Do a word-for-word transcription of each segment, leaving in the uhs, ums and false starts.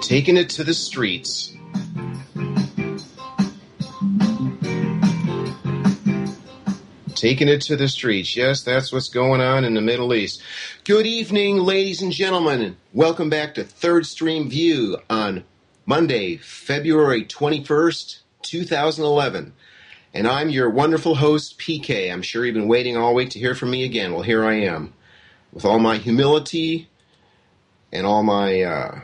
Taking it to the streets. Taking it to the streets. Yes, that's what's going on in the Middle East. Good evening, ladies and gentlemen. Welcome back to Third Stream View on Monday, February twenty-first, two thousand eleven. And I'm your wonderful host, P K. I'm sure you've been waiting all week to hear from me again. Well, here I am. With all my humility and all my uh,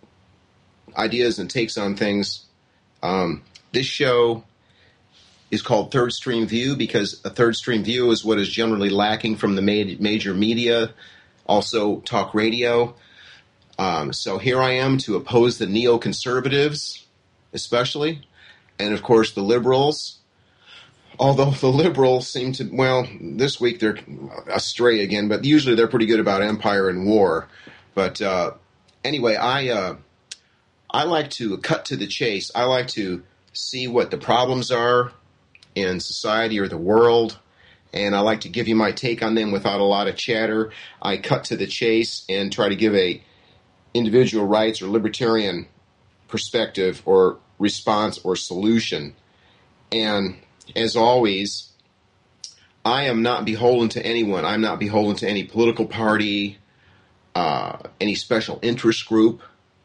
ideas and takes on things. Um, this show is called Third Stream View because a third stream view is what is generally lacking from the ma- major media, also talk radio. Um, so here I am to oppose the neoconservatives, especially, and of course the liberals. Although the liberals seem to, well, this week they're astray again, but usually they're pretty good about empire and war. But uh, anyway, I uh, I like to cut to the chase. I like to see what the problems are in society or the world, and I like to give you my take on them without a lot of chatter. I cut to the chase and try to give a individual rights or libertarian perspective or response or solution. And as always, I am not beholden to anyone. I'm not beholden to any political party, uh, any special interest group,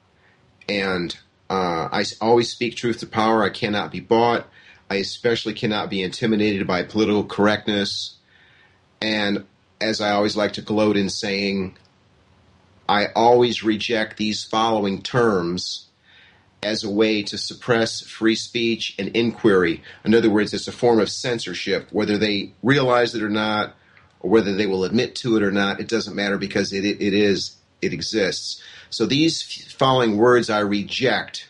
and uh, I always speak truth to power. I cannot be bought. I especially cannot be intimidated by political correctness. And as I always like to gloat in saying, I always reject these following terms as a way to suppress free speech and inquiry. In other words, it's a form of censorship. Whether they realize it or not, or whether they will admit to it or not, it doesn't matter because it, it, it is, it exists. So these following words I reject.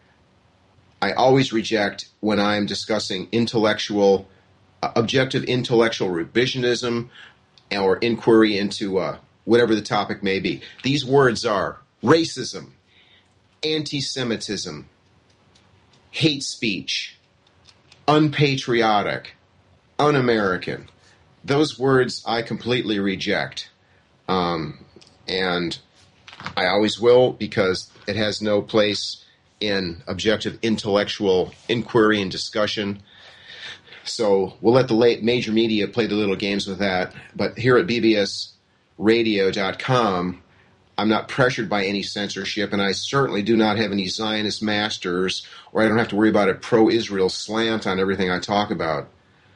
I always reject when I'm discussing intellectual, uh, objective intellectual revisionism or inquiry into uh, whatever the topic may be. These words are racism, anti-Semitism, hate speech, unpatriotic, un-American. Those words I completely reject. Um, and I always will because it has no place in objective intellectual inquiry and discussion. So we'll let the late major media play the little games with that. But here at B B S radio dot com, I'm not pressured by any censorship, and I certainly do not have any Zionist masters, or I don't have to worry about a pro-Israel slant on everything I talk about.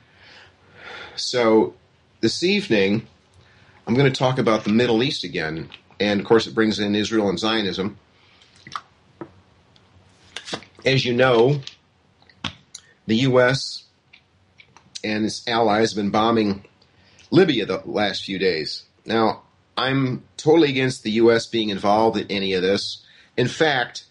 So this evening, I'm going to talk about the Middle East again, and of course it brings in Israel and Zionism. As you know, the U S and its allies have been bombing Libya the last few days. Now, I'm totally against the U S being involved in any of this. In fact,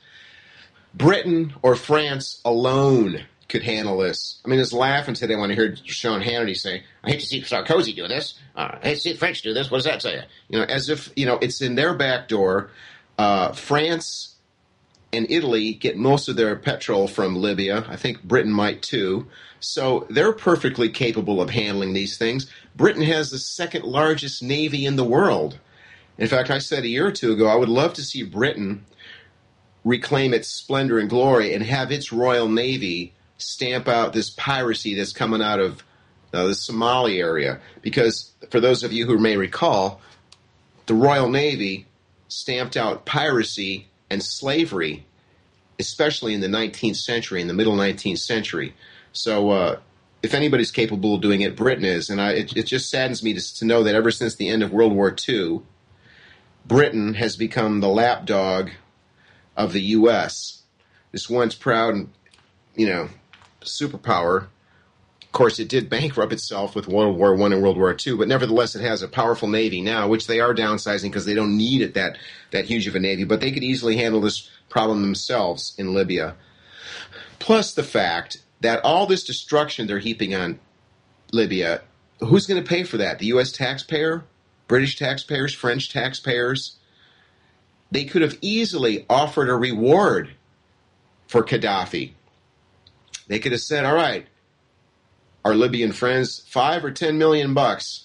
Britain or France alone could handle this. I mean, it's laughing today when I heard Sean Hannity say, I hate to see Sarkozy do this. Uh, I hate to see the French do this. What does that say? You know, as if, you know, it's in their back door. Uh, France and Italy get most of their petrol from Libya. I think Britain might too. So they're perfectly capable of handling these things. Britain has the second largest navy in the world. In fact, I said a year or two ago, I would love to see Britain reclaim its splendor and glory and have its Royal Navy stamp out this piracy that's coming out of uh, the Somali area. Because for those of you who may recall, the Royal Navy stamped out piracy and slavery, especially in the nineteenth century, in the middle nineteenth century. So uh, if anybody's capable of doing it, Britain is. And I, it, it just saddens me to, to know that ever since the end of World War Two, Britain has become the lapdog of the U S. This once proud and, you know, superpower. Of course, it did bankrupt itself with World War One and World War Two, but nevertheless, it has a powerful navy now, which they are downsizing because they don't need it that that huge of a navy. But they could easily handle this problem themselves in Libya. Plus the fact that all this destruction they're heaping on Libya, who's going to pay for that? The U S taxpayer? British taxpayers? French taxpayers? They could have easily offered a reward for Gaddafi. They could have said, all right, our Libyan friends, five or ten million bucks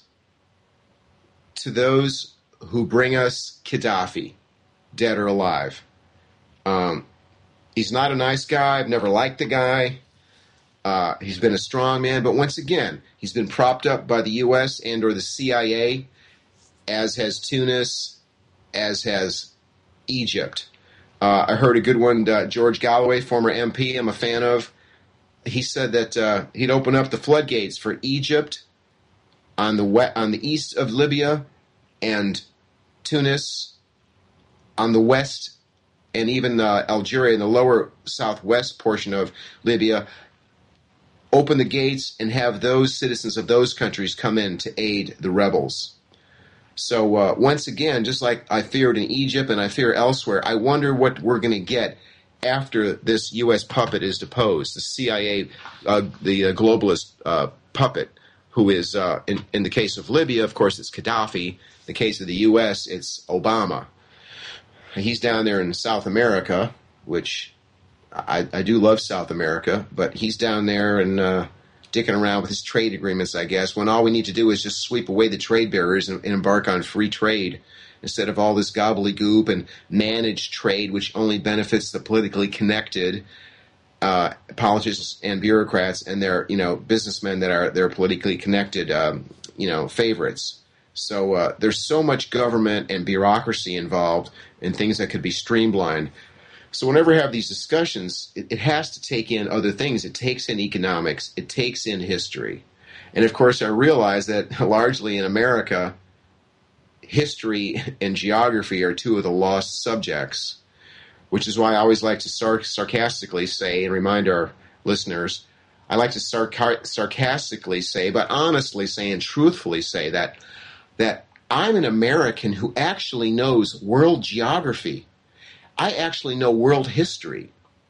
to those who bring us Gaddafi, dead or alive. Um, he's not a nice guy. I've never liked the guy. Uh, he's been a strong man, but once again, he's been propped up by the U S and or the C I A, as has Tunis, as has Egypt. Uh, I heard a good one, uh, George Galloway, former M P I'm a fan of. He said that uh, he'd open up the floodgates for Egypt on the we- on the east of Libya and Tunis on the west, and even uh, Algeria in the lower southwest portion of Libya. Open the gates and have those citizens of those countries come in to aid the rebels. So uh, once again, just like I feared in Egypt and I fear elsewhere, I wonder what we're going to get after this U S puppet is deposed, the C I A, uh, the uh, globalist uh, puppet, who is, uh, in, in the case of Libya, of course, it's Gaddafi. In the case of the U S, it's Obama. He's down there in South America, which I, I do love South America, but he's down there and uh, dicking around with his trade agreements, I guess, when all we need to do is just sweep away the trade barriers and, and embark on free trade instead of all this gobbledygook and managed trade, which only benefits the politically connected uh, politicians and bureaucrats and their, you know, businessmen that are their politically connected, um, you know, favorites. So uh, there's so much government and bureaucracy involved in things that could be streamlined. So whenever we have these discussions, it, it has to take in other things. It takes in economics. It takes in history. And, of course, I realize that largely in America, history and geography are two of the lost subjects, which is why I always like to sar- sarcastically say and remind our listeners, I like to sarc- sarcastically say, but honestly say and truthfully say that that I'm an American who actually knows world geography. I actually know world history.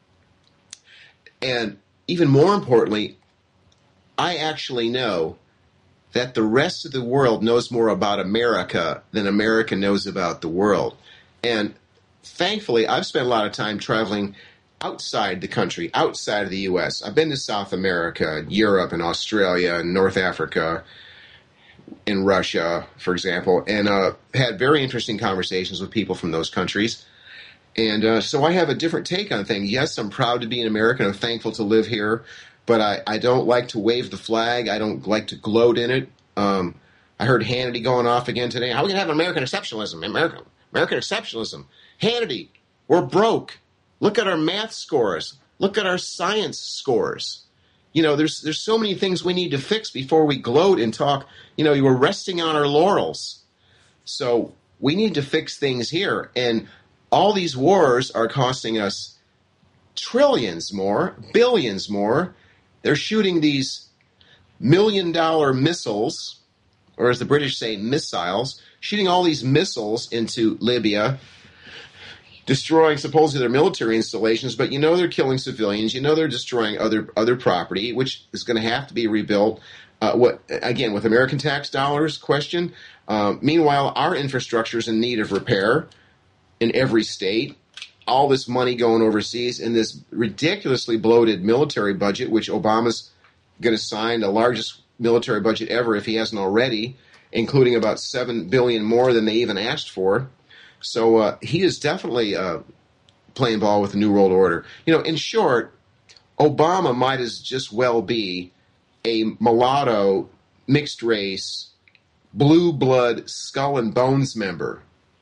And even more importantly, I actually know that the rest of the world knows more about America than America knows about the world. And thankfully, I've spent a lot of time traveling outside the country, outside of the U S. I've been to South America, Europe, and Australia, and North Africa, in Russia, for example, and uh, had very interesting conversations with people from those countries. And uh, so I have a different take on things. Yes, I'm proud to be an American. I'm thankful to live here, but I, I don't like to wave the flag. I don't like to gloat in it. Um, I heard Hannity going off again today. How are we going to have American exceptionalism? American, American exceptionalism. Hannity, we're broke. Look at our math scores. Look at our science scores. You know, there's there's so many things we need to fix before we gloat and talk. You know, you were resting on our laurels. So we need to fix things here. And all these wars are costing us trillions more, billions more. They're shooting these million-dollar missiles, or as the British say, missiles, shooting all these missiles into Libya, destroying supposedly their military installations, but you know they're killing civilians. You know they're destroying other other property, which is going to have to be rebuilt. Uh, what again with American tax dollars? Question. Uh, meanwhile, our infrastructure is in need of repair in every state. All this money going overseas in this ridiculously bloated military budget, which Obama's going to sign the largest military budget ever if he hasn't already, including about seven billion dollars more than they even asked for. So uh, he is definitely uh, playing ball with the New World Order. You know, in short, Obama might as just well be a mulatto, mixed race, blue blood, skull and bones member,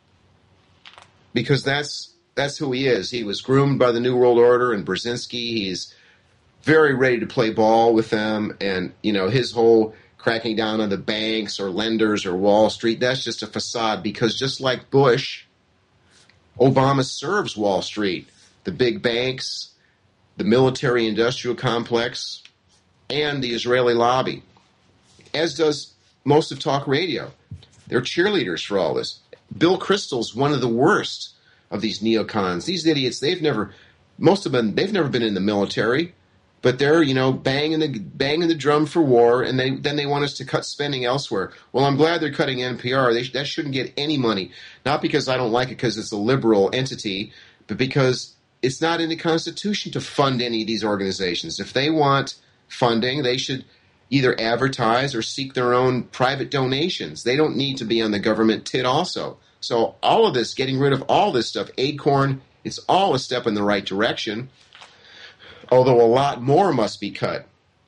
because that's that's who he is. He was groomed by the New World Order and Brzezinski. He's very ready to play ball with them, and you know his whole cracking down on the banks or lenders or Wall Street, that's just a facade, because just like Bush, Obama serves Wall Street, the big banks, the military-industrial complex, and the Israeli lobby, as does most of talk radio. They're cheerleaders for all this. Bill Kristol's one of the worst of these neocons. These idiots, they've never, most of them, they've never been in the military, but they're, you know, banging the banging the drum for war, and they, then they want us to cut spending elsewhere. Well, I'm glad they're cutting N P R. They, that shouldn't get any money, not because I don't like it because it's a liberal entity, but because it's not in the Constitution to fund any of these organizations. If they want funding, they should either advertise or seek their own private donations. They don't need to be on the government tit also. So all of this, getting rid of all this stuff, Acorn, It's all a step in the right direction, although a lot more must be cut.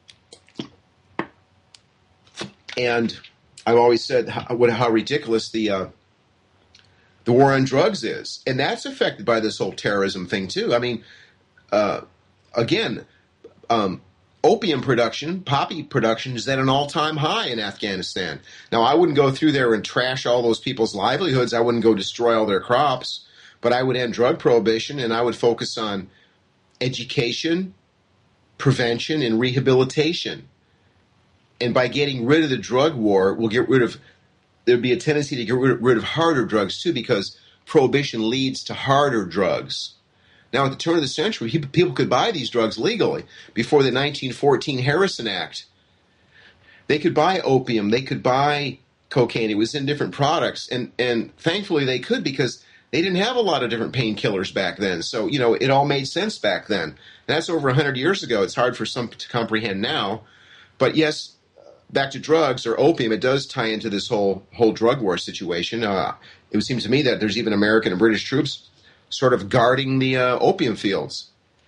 And I've always said how, what, how ridiculous the uh, the war on drugs is. And that's affected by this whole terrorism thing, too. I mean, uh, again, um, opium production, poppy production, is at an all-time high in Afghanistan. Now, I wouldn't go through there and trash all those people's livelihoods. I wouldn't go destroy all their crops. But I would end drug prohibition, and I would focus on education, prevention, and rehabilitation. And by getting rid of the drug war, we'll get rid of, there'd be a tendency to get rid of harder drugs too, because prohibition leads to harder drugs. Now, at the turn of the century, people could buy these drugs legally before the nineteen fourteen Harrison Act. They could buy opium, they could buy cocaine. It was in different products, and, and thankfully they could, because they didn't have a lot of different painkillers back then. So, you know, it all made sense back then. And that's over one hundred years ago. It's hard for some to comprehend now. But yes, back to drugs or opium, it does tie into this whole whole drug war situation. Uh, it would seem to me that there's even American and British troops sort of guarding the uh, opium fields.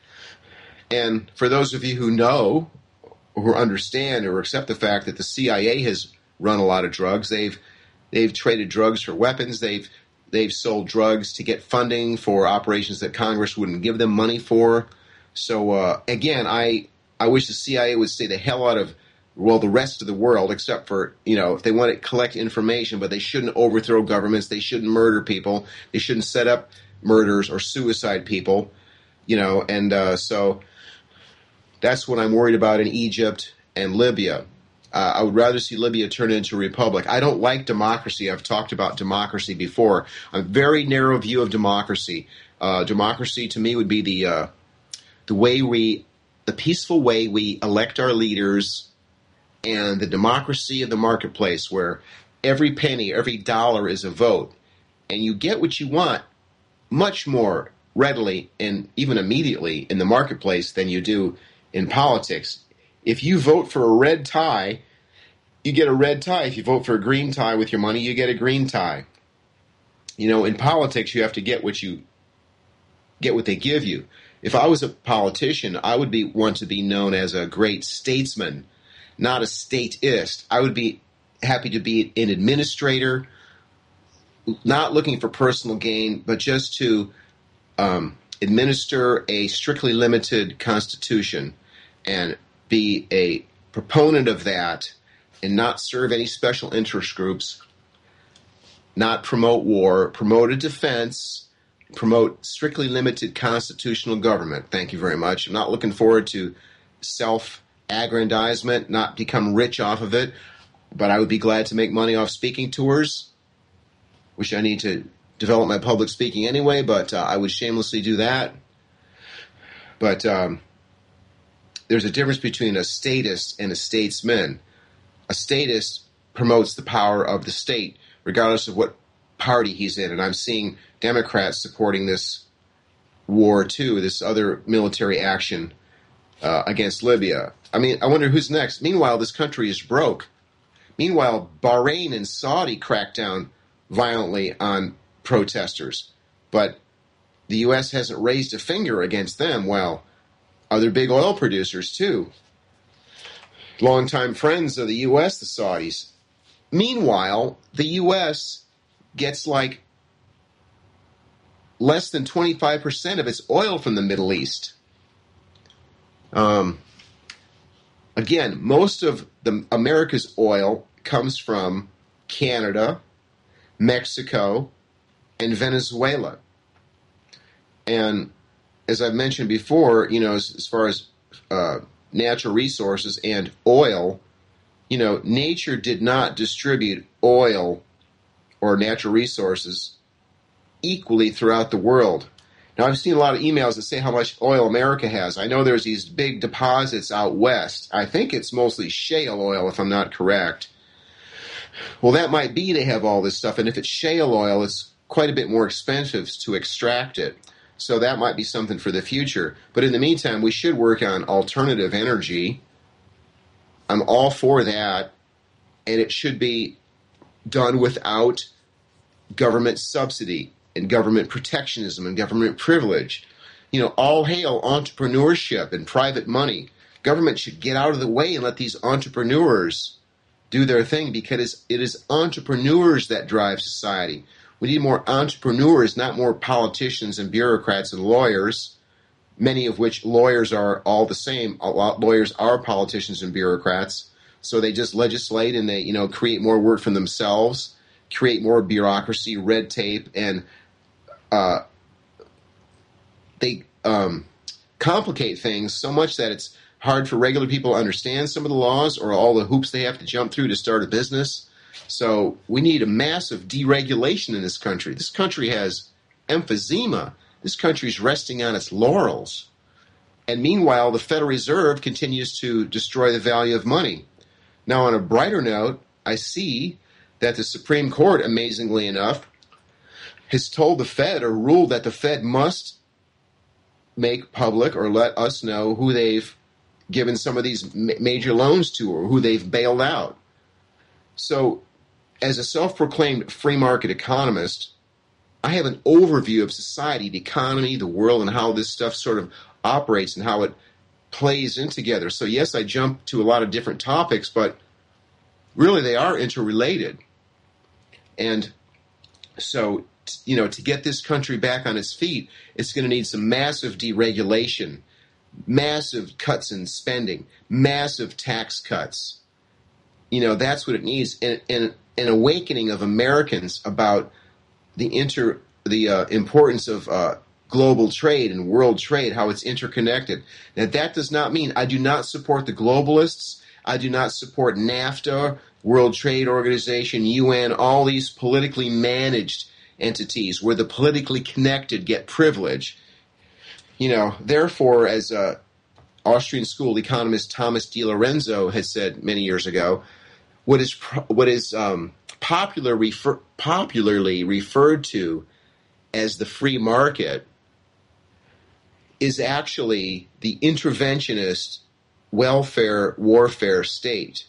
And for those of you who know, who understand or accept the fact that the C I A has run a lot of drugs, they've they've traded drugs for weapons, they've they've sold drugs to get funding for operations that Congress wouldn't give them money for. So uh, again, I I wish the C I A would stay the hell out of, well, the rest of the world, except for, you know, if they want to collect information, but they shouldn't overthrow governments, they shouldn't murder people, they shouldn't set up murders or suicide people, you know, and uh, so that's what I'm worried about in Egypt and Libya. Uh, I would rather see Libya turn into a republic. I don't like democracy. I've talked about democracy before. A very narrow view of democracy. Uh, democracy to me would be the uh, the way we, the peaceful way we elect our leaders, and the democracy of the marketplace, where every penny, every dollar is a vote, and you get what you want much more readily and even immediately in the marketplace than you do in politics. If you vote for a red tie, you get a red tie. If you vote for a green tie with your money, you get a green tie. You know, in politics, you have to get what you get what they give you. If I was a politician, I would be want to be known as a great statesman, not a statist. I would be happy to be an administrator, not looking for personal gain, but just to um, administer a strictly limited constitution and be a proponent of that and not serve any special interest groups, not promote war, promote a defense, promote strictly limited constitutional government. Thank you very much. I'm not looking forward to self-aggrandizement, not become rich off of it, but I would be glad to make money off speaking tours, which I need to develop my public speaking anyway, but uh, I would shamelessly do that. But um, there's a difference between a statist and a statesman. A statist promotes the power of the state, regardless of what party he's in. And I'm seeing Democrats supporting this war, too, this other military action uh, against Libya. I mean, I wonder who's next. Meanwhile, this country is broke. Meanwhile, Bahrain and Saudi cracked down violently on protesters. But the U S hasn't raised a finger against them. Well, other big oil producers, too. Longtime friends of the U S, the Saudis. Meanwhile, the U S gets like less than twenty-five percent of its oil from the Middle East. Um, again, most of the America's oil comes from Canada, Mexico, and Venezuela. And as I've mentioned before, you know, as, as far as uh, natural resources and oil, you know, nature did not distribute oil or natural resources equally throughout the world. Now, I've seen a lot of emails that say how much oil America has. I know there's these big deposits out west. I think it's mostly shale oil, if I'm not correct. Well, that might be they have all this stuff, and if it's shale oil, it's quite a bit more expensive to extract it. So that might be something for the future. But in the meantime, we should work on alternative energy. I'm all for that, and it should be done without government subsidy. and government protectionism and government privilege. You know, all hail entrepreneurship and private money. Government should get out of the way and let these entrepreneurs do their thing, because it is entrepreneurs that drive society. We need more entrepreneurs, not more politicians and bureaucrats and lawyers, many of which lawyers are all the same. A lot lawyers are politicians and bureaucrats, so they just legislate and they, you know, create more work for themselves, create more bureaucracy, red tape, and uh, they um, complicate things so much that it's hard for regular people to understand some of the laws or all the hoops they have to jump through to start a business. So we need a massive deregulation in this country. This country has emphysema. This country is resting on its laurels. And meanwhile, the Federal Reserve continues to destroy the value of money. Now, on a brighter note, I see that the Supreme Court, amazingly enough, has told the Fed or ruled that the Fed must make public or let us know who they've given some of these major loans to or who they've bailed out. So, as a self-proclaimed free market economist, I have an overview of society, the economy, the world, and how this stuff sort of operates and how it plays in together. So yes, I jump to a lot of different topics, but really they are interrelated. And so, you know, to get this country back on its feet, it's going to need some massive deregulation, massive cuts in spending, massive tax cuts. You know, that's what it needs. And, and an awakening of Americans about the inter the uh, importance of uh, global trade and world trade, how it's interconnected. Now, that does not mean I do not support the globalists. I do not support NAFTA, World Trade Organization, U N, all these politically managed entities where the politically connected get privilege. You know, therefore, as uh, Austrian school economist Thomas DiLorenzo has said many years ago, what is what is um, popular refer, popularly referred to as the free market is actually the interventionist welfare warfare state.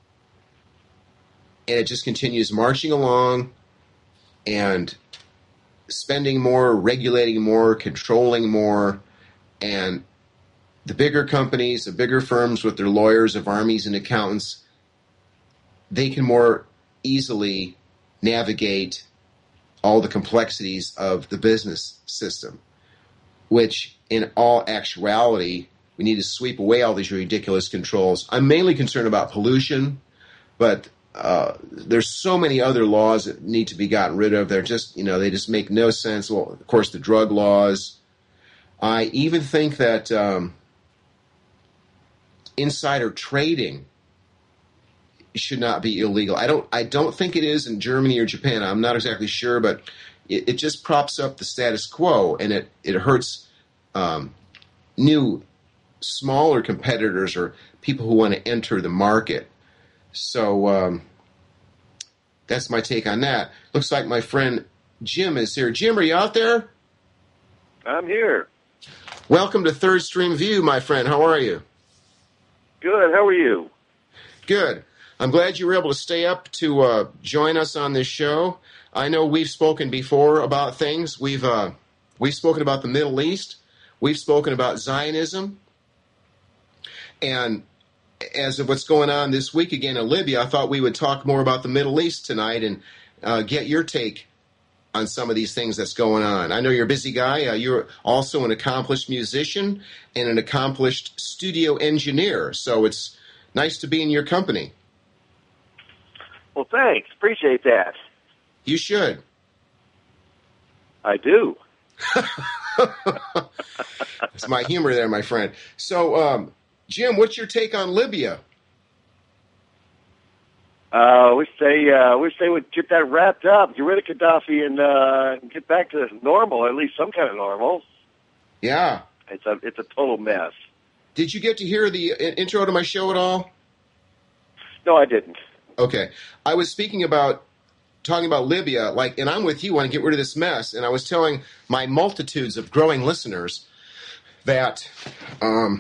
And it just continues marching along and spending more, regulating more, controlling more, and the bigger companies, the bigger firms with their lawyers of armies and accountants, they can more easily navigate all the complexities of the business system, which in all actuality, we need to sweep away all these ridiculous controls. I'm mainly concerned about pollution, but uh, there's so many other laws that need to be gotten rid of. They're just, you know, they just make no sense. Well, of course, the drug laws. I even think that um, insider trading should not be illegal. I don't I don't think it is in Germany or Japan. I'm not exactly sure, but it, it just props up the status quo, and it, it hurts um, new, smaller competitors or people who want to enter the market. So um, that's my take on that. Looks like my friend Jim is here. Jim, are you out there? I'm here. Welcome to Third Stream View, my friend. How are you? Good. How are you? Good. I'm glad you were able to stay up to uh, join us on this show. I know we've spoken before about things. We've uh, we've spoken about the Middle East. We've spoken about Zionism. And as of what's going on this week again in Libya, I thought we would talk more about the Middle East tonight and uh, get your take on some of these things that's going on. I know you're a busy guy. Uh, you're also an accomplished musician and an accomplished studio engineer. So it's nice to be in your company. Well, thanks. Appreciate that. You should. I do. That's my humor there, my friend. So, um, Jim, what's your take on Libya? I uh, wish they uh, wish they would get that wrapped up, get rid of Gaddafi, and uh, get back to normal, at least some kind of normal. Yeah. It's a it's a total mess. Did you get to hear the intro to my show at all? No, I didn't. Okay. I was speaking about, talking about Libya, like, and I'm with you, I want to get rid of this mess, and I was telling my multitudes of growing listeners that um,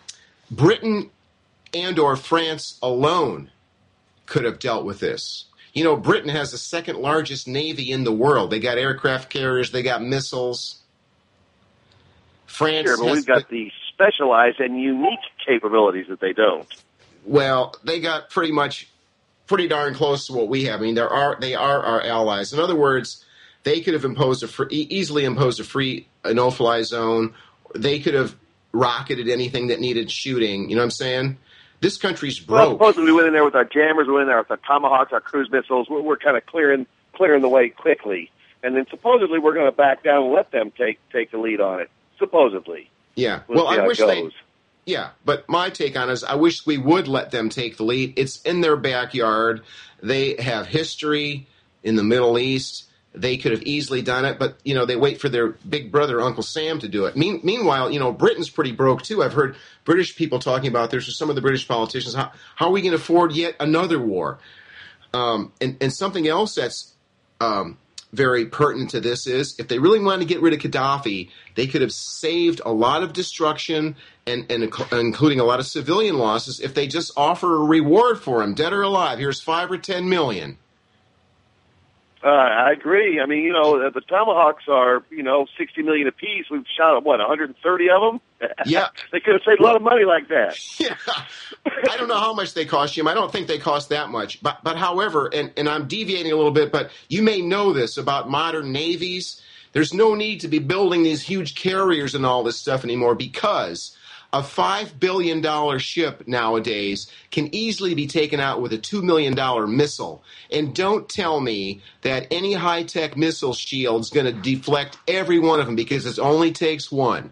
Britain and or France alone could have dealt with this. You know, Britain has the second largest navy in the world. They got aircraft carriers, they got missiles. France Sure, but has, we've got the specialized and unique capabilities that they don't. Well, they got pretty much pretty darn close to what we have. I mean, there are they are our allies. In other words, they could have imposed a free, easily imposed a free a no-fly zone. They could have rocketed anything that needed shooting. You know what I'm saying? This country's broke. Well, supposedly we went in there with our jammers, we went in there with our Tomahawks, our cruise missiles. We're, we're kind of clearing clearing the way quickly, and then supposedly we're going to back down and let them take take the lead on it. Supposedly. Yeah. We'll, well, I wish goes. they. Yeah, but my take on it is I wish we would let them take the lead. It's in their backyard. They have history in the Middle East. They could have easily done it, but, you know, they wait for their big brother, Uncle Sam, to do it. Mean, meanwhile, you know, Britain's pretty broke, too. I've heard British people talking about this, or some of the British politicians. How, how are we going to afford yet another war? Um, and, and something else that's um, very pertinent to this is if they really wanted to get rid of Gaddafi, they could have saved a lot of destruction and, and including a lot of civilian losses if they just offer a reward for him, dead or alive. Here's five or ten million. Uh, I agree. I mean, you know, the Tomahawks are, you know, sixty million apiece. We've shot, what, one hundred thirty of them? Yeah. They could have saved a lot of money like that. Yeah. I don't know how much they cost, Jim. I don't think they cost that much. But, but however, and, and I'm deviating a little bit, but you may know this about modern navies. There's no need to be building these huge carriers and all this stuff anymore because a five billion dollars ship nowadays can easily be taken out with a two million dollars missile. And don't tell me that any high-tech missile shield's going to deflect every one of them because it only takes one.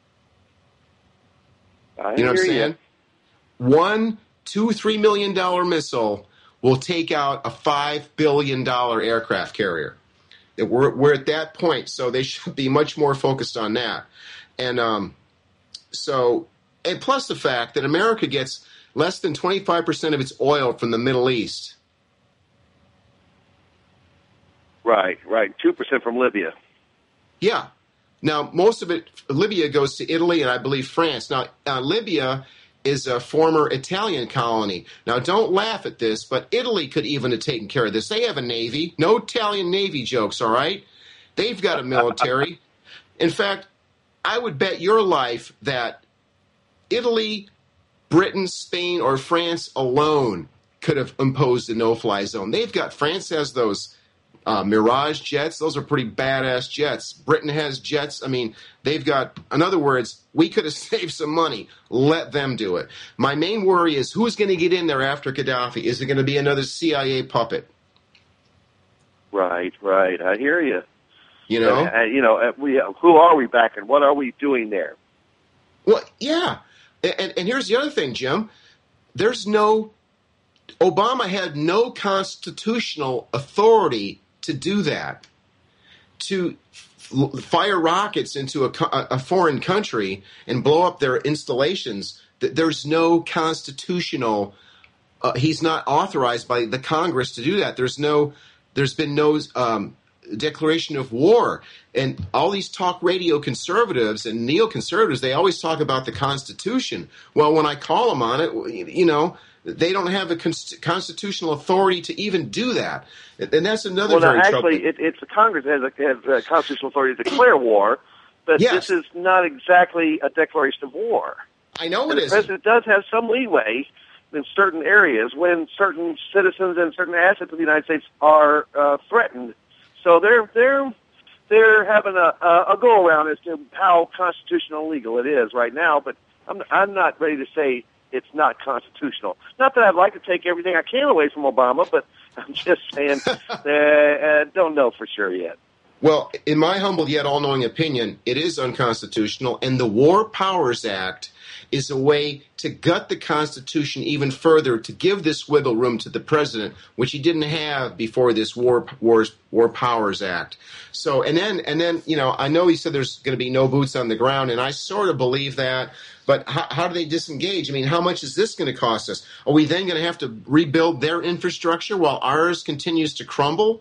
I you know what I'm hear saying? You. One, two, three million dollar missile will take out a five billion dollar aircraft carrier. We're we're at that point, so they should be much more focused on that. And um, so, and plus the fact that America gets less than twenty-five percent of its oil from the Middle East. Right, right. two percent from Libya. Yeah. Now, most of it, Libya goes to Italy and I believe France. Now, uh, Libya is a former Italian colony. Now, don't laugh at this, but Italy could even have taken care of this. They have a navy. No Italian navy jokes, all right? They've got a military. In fact, I would bet your life that Italy, Britain, Spain, or France alone could have imposed a no-fly zone. They've got, France has those Uh, Mirage jets, those are pretty badass jets. Britain has jets. I mean, they've got, in other words, we could have saved some money. Let them do it. My main worry is who's going to get in there after Gaddafi? Is it going to be another C I A puppet? Right, right. I hear you. You know? Uh, you know, uh, we, uh, who are we backing? What are we doing there? Well, yeah. And, and here's the other thing, Jim. There's no, Obama had no constitutional authority to do that, to f- fire rockets into a, a foreign country and blow up their installations. There's no constitutional, uh, he's not authorized by the Congress to do that. There's no, there's been no um, declaration of war. And all these talk radio conservatives and neoconservatives, they always talk about the Constitution. Well, when I call them on it, you know, they don't have the const- constitutional authority to even do that. And that's another well, very no, troubling. actually, it, it's the Congress that has, a, has a constitutional authority to declare war, but Yes. this is not exactly a declaration of war. I know And it the is. president does have some leeway in certain areas when certain citizens and certain assets of the United States are uh, threatened. So they're they're they're having a, a, a go around as to how constitutional legal it is right now. But I'm I'm not ready to say it's not constitutional. Not that I'd like to take everything I can away from Obama, but I'm just saying uh, uh, don't know for sure yet. Well, in my humble yet all-knowing opinion, it is unconstitutional, and the War Powers Act is a way to gut the Constitution even further, to give this wiggle room to the president, which he didn't have before this War Wars, War Powers Act. So, and then, and then, you know, I know he said there's going to be no boots on the ground, and I sort of believe that, but how, how do they disengage? I mean, how much is this going to cost us? Are we then going to have to rebuild their infrastructure while ours continues to crumble?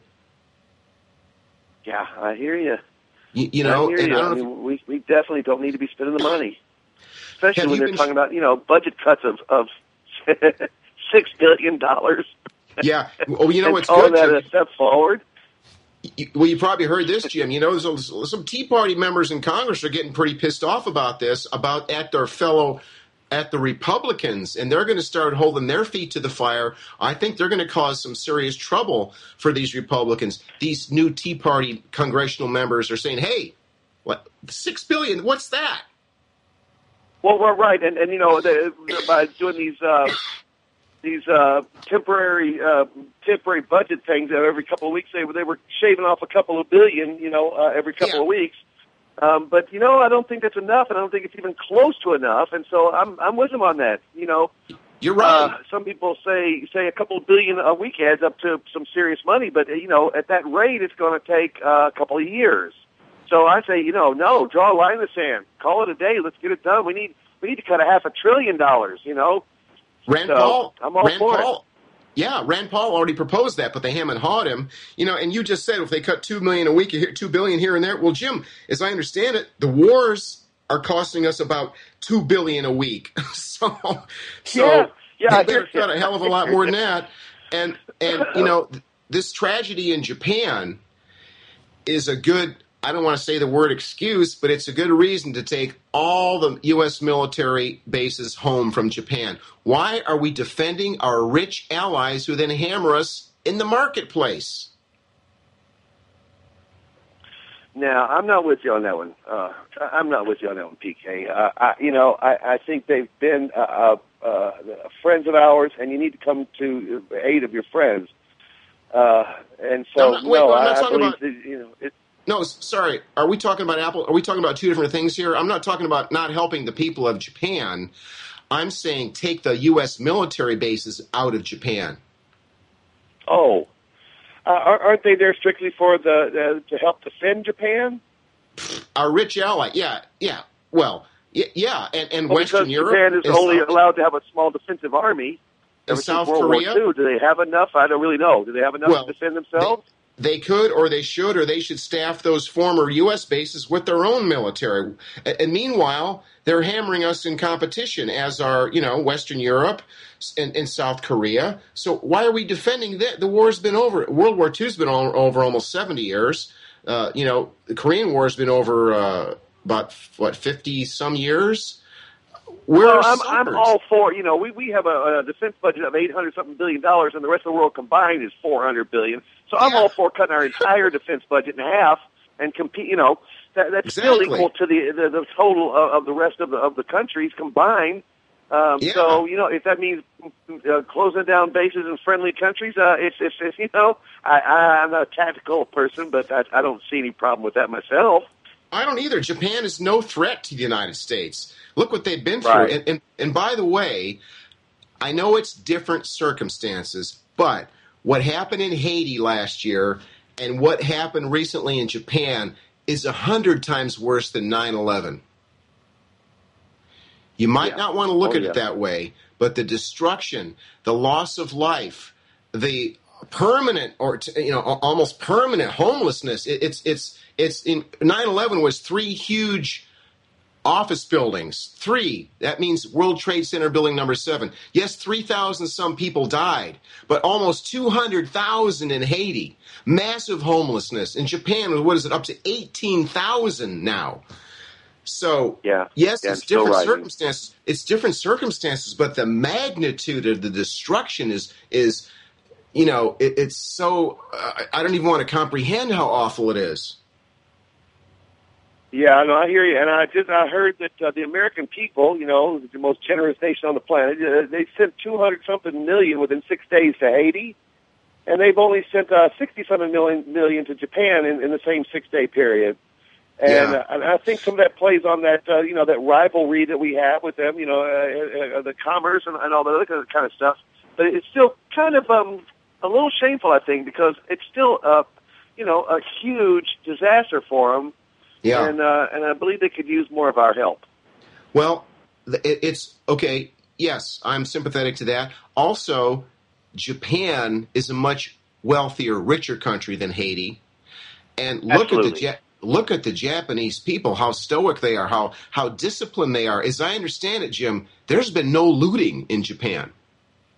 Yeah, I hear you. You, you know, I hear and you. I I don't know mean, if, we we definitely don't need to be spending the money, especially Have when you they're been- talking about you know budget cuts of of six billion dollars. Yeah. Well, you know and what's calling good, that Jim? a step forward. You- Well, you probably heard this, Jim. You know, some, some Tea Party members in Congress are getting pretty pissed off about this, about at their fellow, at the Republicans, and they're going to start holding their feet to the fire. I think they're going to cause some serious trouble for these Republicans. These new Tea Party congressional members are saying, "Hey, what six billion? What's that?" Well, we're right, and and you know, they, by doing these uh, these uh, temporary uh, temporary budget things, that every couple of weeks they were they were shaving off a couple of billion, you know, uh, every couple Yeah. of weeks. Um, but you know, I don't think that's enough, and I don't think it's even close to enough. And so I'm I'm with them on that. You know, You're right. uh, some people say say a couple of billion a week adds up to some serious money, but you know, at that rate, it's going to take uh, a couple of years. So I say, you know, no, draw a line in the sand, call it a day, let's get it done. We need we need to cut a half a trillion dollars. You know, Rand so, Paul. I'm all Rand for it. Paul. Yeah, Rand Paul already proposed that, but they ham and hawed him. You know, and you just said if they cut two million a week, here, two billion here and there. Well, Jim, as I understand it, the wars are costing us about two billion a week. so, so Yeah, yeah, I they better hear cut you. a hell of a lot more than that. And and you know, th- this tragedy in Japan is a good. I don't want to say the word excuse, but it's a good reason to take all the U S military bases home from Japan. Why are we defending our rich allies who then hammer us in the marketplace? Now, I'm not with you on that one. Uh, I'm not with you on that one, P K. Uh, I, you know, I, I think they've been uh, uh, friends of ours, and you need to come to the aid of your friends. Uh, and so, I'm not- wait, no, no, I'm not I, I talking believe about- that, you know, it, No, s- sorry. Are we talking about Apple? Are we talking about two different things here? I'm not talking about not helping the people of Japan. I'm saying take the U S military bases out of Japan. oh, uh, aren't they there strictly for the, the to help defend Japan? Our rich ally. Yeah, yeah. Well, y- yeah. And, and Well, Western because Europe. Japan is and only South- allowed to have a small defensive army. and Ever since South World Korea. War Two, do they have enough? I don't really know. Do they have enough Well, to defend themselves? They could, or they should, or they should staff those former U S bases with their own military. A- And meanwhile, they're hammering us in competition, as are, you know, Western Europe and, and South Korea. So why are we defending that? The war's been over. World War Two's been all, over almost seventy years. Uh, you know, the Korean War's been over uh, about, what, fifty some years? We're Well, I'm, I'm suckers. all for, you know, we, we have a, a defense budget of eight hundred something billion dollars, and the rest of the world combined is four hundred billion. So I'm Yeah. all for cutting our entire defense budget in half and compete. You know, that, that's still Exactly. equal to the, the the total of, of the rest of the of the countries combined. Um, Yeah. So you know, if that means uh, closing down bases in friendly countries, uh, it's, it's it's you know, I, I I'm not a tactical person, but I, I don't see any problem with that myself. I don't either. Japan is no threat to the United States. Look what they've been through. Right. And, and, and by the way, I know it's different circumstances, but what happened in Haiti last year and what happened recently in Japan is a hundred times worse than nine eleven. You might Yeah. not want to look Oh, at yeah. it that way, but the destruction, the loss of life, the permanent or t- you know a- almost permanent homelessness. It, it's it's it's in nine eleven was three huge office buildings. Three. That means World Trade Center building number seven. Yes, three thousand some people died, but almost two hundred thousand in Haiti. Massive homelessness. In Japan, what is it, up to eighteen thousand now? So, Yeah. yes, Yeah, it's it's still different rising. circumstances. It's different circumstances, but the magnitude of the destruction is, is you know, it, it's so, uh, I don't even want to comprehend how awful it is. Yeah, no, I hear you, and I just I heard that uh, the American people, you know, the most generous nation on the planet, uh, they sent two hundred something million within six days to Haiti, and they've only sent uh, sixty something million million to Japan in, in the same six day period. And, Yeah. uh, and I think some of that plays on that, uh, you know, that rivalry that we have with them, you know, uh, uh, the commerce and, and all that other kind of stuff. But it's still kind of um, a little shameful, I think, because it's still, uh, you know, a huge disaster for them. Yeah. And uh, and I believe they could use more of our help. Well, th- it- it's okay. Yes, I'm sympathetic to that. Also, Japan is a much wealthier, richer country than Haiti. And look at the Absolutely. ja- look at the Japanese people, how stoic they are, how how disciplined they are. As I understand it, Jim, there's been no looting in Japan.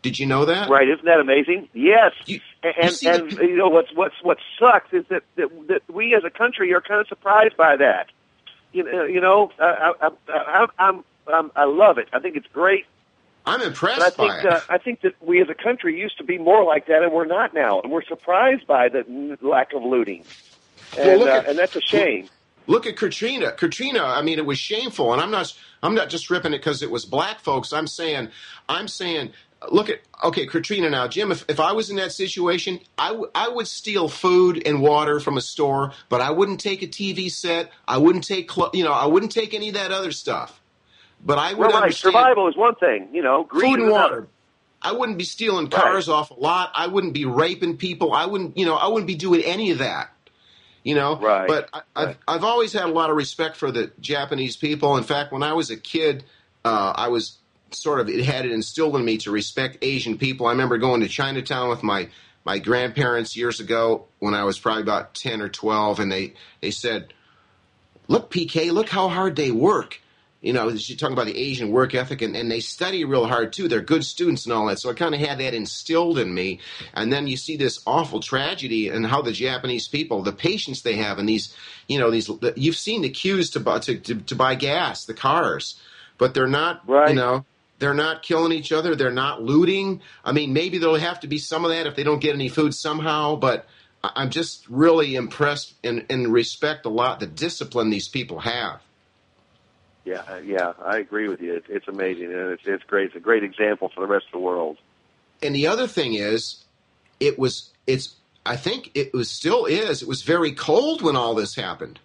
Did you know that? Right? Isn't that amazing? Yes. You, and you and the, you know what's what's what sucks is that, that that we as a country are kind of surprised by that. You know, you know, I, I, I, I'm, I'm I love it. I think it's great. I'm impressed but I think, by it. Uh, I think that we as a country used to be more like that, and we're not now. And we're surprised by the lack of looting. And, well, uh, at, and that's a shame. Look at Katrina. Katrina, I mean, it was shameful. And I'm not I'm not just ripping it because it was black folks. I'm saying, I'm saying, look at, okay, Katrina now. Jim, if, if I was in that situation, I, w- I would steal food and water from a store, but I wouldn't take a T V set. I wouldn't take, cl- you know, I wouldn't take any of that other stuff. But I would well, right. understand. Survival is one thing, you know, greed food and is water. another. I wouldn't be stealing cars right. off a lot. I wouldn't be raping people. I wouldn't, you know, I wouldn't be doing any of that. You know, right. but I, I've right. I've always had a lot of respect for the Japanese people. In fact, when I was a kid, uh, I was sort of it had it instilled in me to respect Asian people. I remember going to Chinatown with my my grandparents years ago when I was probably about ten or twelve, and they they said, "Look, P K, look how hard they work." You know, you're talking about the Asian work ethic, and, and they study real hard, too. They're good students and all that. So I kind of had that instilled in me. And then you see this awful tragedy and how the Japanese people, the patience they have, and these, you know, these, you've seen the queues to buy, to, to, to buy gas, the cars, but they're not, right. you know, they're not killing each other. They're not looting. I mean, maybe there'll have to be some of that if they don't get any food somehow, but I'm just really impressed and, and respect a lot the discipline these people have. Yeah, yeah, I agree with you. It's, it's amazing, and it's, it's great. It's a great example for the rest of the world. And the other thing is, it was, it's, I think it was still is, it was very cold when all this happened.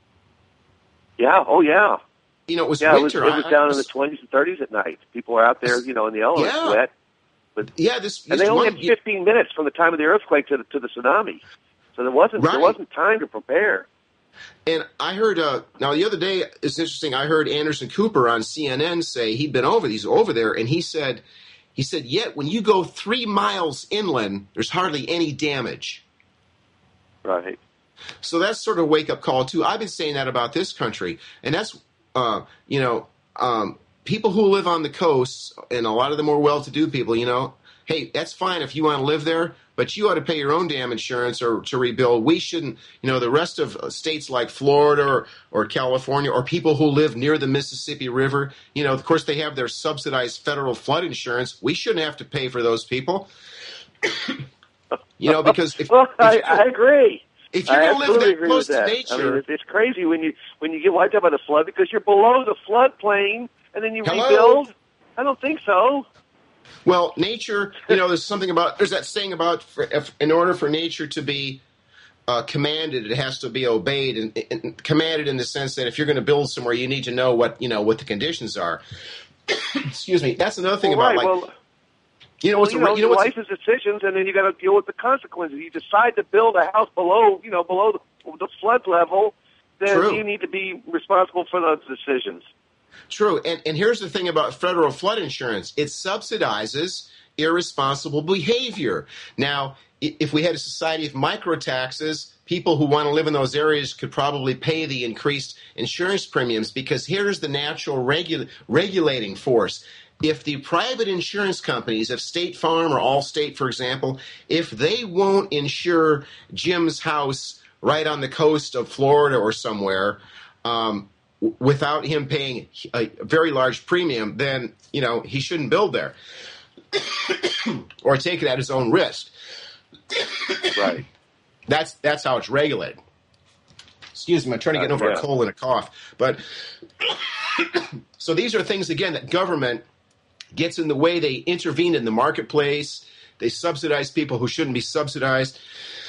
Yeah, oh yeah. You know, it was yeah, winter. It was, it was I, down I was, in the twenties and thirties at night. People were out there, you know, in the elements, yeah. wet. But, yeah, this, this and they only one, had fifteen minutes from the time of the earthquake to the, to the tsunami. So there wasn't right. there wasn't time to prepare. And I heard, uh, now the other day, it's interesting, I heard Anderson Cooper on C N N say he'd been over, he's over there, and he said, he said, yet when you go three miles inland, there's hardly any damage. Right. So that's sort of a wake-up call, too. I've been saying that about this country, and that's, uh, you know, um, people who live on the coasts, and a lot of the more well-to-do people, you know, hey, that's fine if you want to live there, but you ought to pay your own damn insurance or to rebuild. We shouldn't, you know, the rest of states like Florida or, or California or people who live near the Mississippi River, you know, of course they have their subsidized federal flood insurance. We shouldn't have to pay for those people. You know, because if, well, if I, I agree. If you're going to live that close to that. nature, I mean, it's, it's crazy when you when you get wiped out by the flood because you're below the floodplain and then you Hello? rebuild. I don't think so. Well, nature, you know, there's something about, there's that saying about for, if, in order for nature to be uh, commanded, it has to be obeyed, and, and commanded in the sense that if you're going to build somewhere, you need to know what, you know, what the conditions are. Excuse me. That's another thing well, about, right. like, well, you know, well, what's you a, know, you know what's life is decisions, and then you got to deal with the consequences. You decide to build a house below, you know, below the, the flood level, then True. you need to be responsible for those decisions. True. And, and here's the thing about federal flood insurance. It subsidizes irresponsible behavior. Now, if we had a society of micro-taxes, people who want to live in those areas could probably pay the increased insurance premiums, because here's the natural regu- regulating force. If the private insurance companies, if State Farm or Allstate, for example, if they won't insure Jim's house right on the coast of Florida or somewhere, um, w- without him paying a very large premium, then, you know, he shouldn't build there or take it at his own risk. Right. That's that's how it's regulated. Excuse me, I'm trying to get over yeah. a cold and a cough. But so these are things, again, that government gets in the way. They intervene in the marketplace. They subsidize people who shouldn't be subsidized.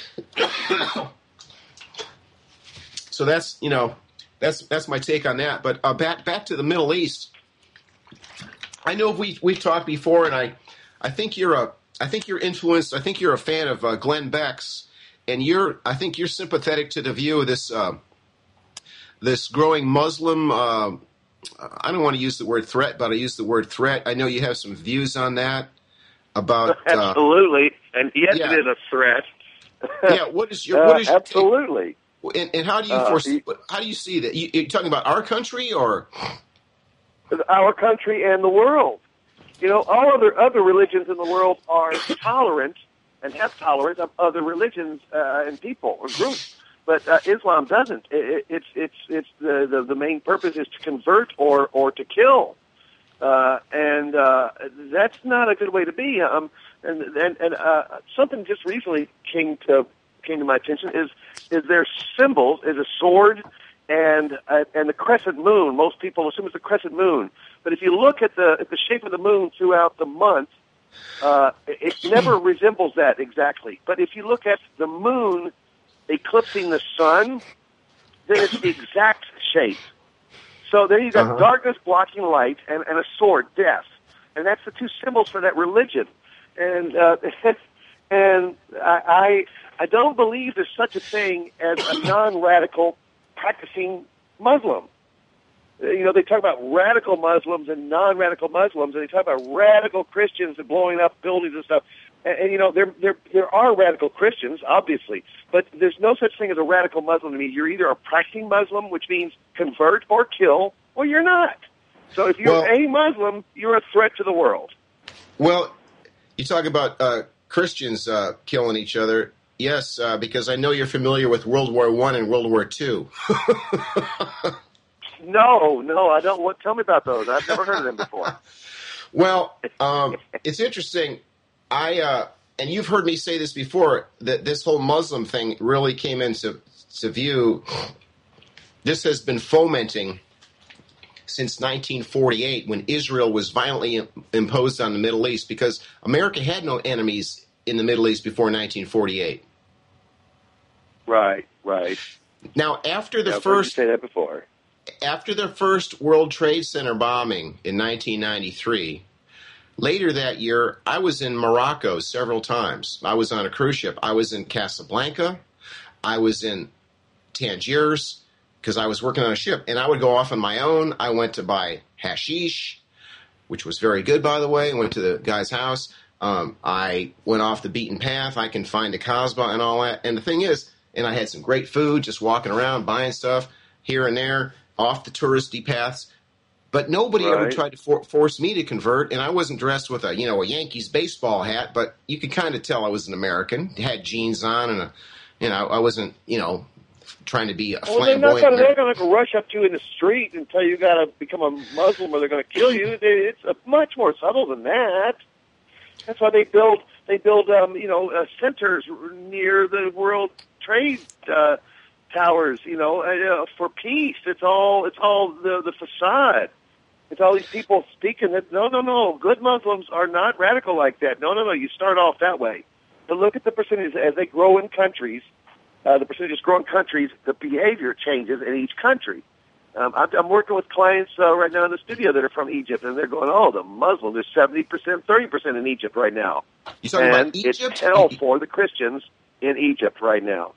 So that's, you know, that's that's my take on that. But uh, back back to the Middle East. I know we we've talked before, and I I think you're a I think you're influenced. I think you're a fan of uh, Glenn Beck's, and you're I think you're sympathetic to the view of this uh, this growing Muslim. Uh, I don't want to use the word threat, but I use the word threat. I know you have some views on that. About uh, absolutely, and yes, yeah. it is a threat. Yeah, what is your what is uh, your absolutely? Take? And, and how do you uh, foresee? How do you see that? You, you're talking about our country, or our country and the world. You know, all other other religions in the world are tolerant and have tolerance of other religions uh, and people or groups, but uh, Islam doesn't. It, it's it's it's the, the the main purpose is to convert or or to kill, uh, and uh, that's not a good way to be. Um, and and and uh, something just recently came to came to my attention is is their symbols is a sword and uh, and the crescent moon. Most people assume it's the crescent moon, but if you look at the at the shape of the moon throughout the month, uh, it never resembles that exactly. But if you look at the moon eclipsing the sun, then it's the exact shape. So there you got uh-huh. darkness blocking light and, and a sword, death, and that's the two symbols for that religion. And uh, and I, I I don't believe there's such a thing as a non-radical practicing Muslim. You know, they talk about radical Muslims and non-radical Muslims, and they talk about radical Christians and blowing up buildings and stuff. And, and you know, there there there are radical Christians, obviously, but there's no such thing as a radical Muslim to me. You're either a practicing Muslim, which means convert or kill, or you're not. So if you're well, a Muslim, you're a threat to the world. Well, you talk about uh, Christians uh, killing each other. Yes, uh, because I know you're familiar with World War One and World War Two. No, no, I don't. What? Tell me about those. I've never heard of them before. Well, um, it's interesting. I uh, and you've heard me say this before, that this whole Muslim thing really came into to view. This has been fomenting since nineteen forty-eight, when Israel was violently imposed on the Middle East, because America had no enemies in the Middle East before nineteen forty-eight. Right, right. Now, after the yeah, first, say that before. After the first World Trade Center bombing in nineteen ninety-three, later that year, I was in Morocco several times. I was on a cruise ship. I was in Casablanca. I was in Tangiers, because I was working on a ship, and I would go off on my own. I went to buy hashish, which was very good, by the way. I went to the guy's house. Um, I went off the beaten path. I can find a Casbah and all that. And the thing is, and I had some great food, just walking around, buying stuff here and there, off the touristy paths. But nobody right. ever tried to for- force me to convert, and I wasn't dressed with a, you know, a Yankees baseball hat, but you could kind of tell I was an American. Had jeans on, and a, you know, I wasn't, you know, trying to be a well, they're flamboyant. not gonna, they're going to rush up to you in the street and tell you you got to become a Muslim or they're going to kill you. It's a, much more subtle than that. That's why they build they build um, you know uh, centers near the World Trade uh, Towers. You know, uh, for peace. It's all it's all the the facade. It's all these people speaking that no no no good Muslims are not radical like that. No no no. You start off that way. But look at the percentages as they grow in countries. Uh, the percentages grow in countries. The behavior changes in each country. Um, I'm, I'm working with clients uh, right now in the studio that are from Egypt, and they're going, "Oh, the Muslims is seventy percent, thirty percent in Egypt right now." You talking and about Egypt? It's hell for the Christians in Egypt right now.